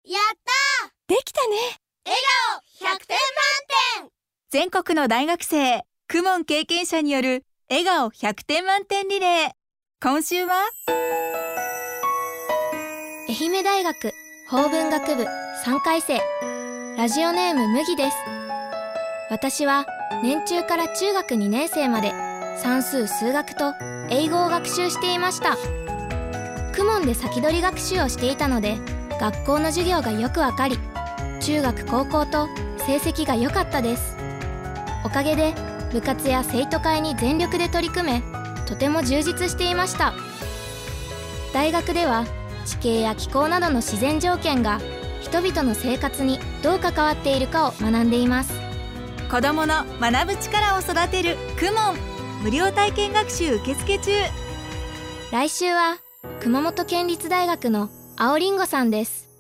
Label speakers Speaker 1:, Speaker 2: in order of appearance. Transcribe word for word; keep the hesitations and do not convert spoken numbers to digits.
Speaker 1: やったー、
Speaker 2: できたね。
Speaker 1: 笑顔ひゃくてん満点。
Speaker 2: 全国の大学生、公文経験者による笑顔ひゃくてん満点リレー。今週は
Speaker 3: 愛媛大学法文学部さんかい生、ラジオネーム麦です。私は年中から中学にねん生まで算数・数学と英語を学習していました。公文で先取り学習をしていたので、学校の授業がよくわかり、中学高校と成績が良かったです。おかげで部活や生徒会に全力で取り組め、とても充実していました。大学では地形や気候などの自然条件が人々の生活にどう関わっているかを学んでいます。
Speaker 2: 子どもの学ぶ力を育てる公文、無料体験学習受付中。
Speaker 3: 来週は熊本県立大学の青りんごさんです。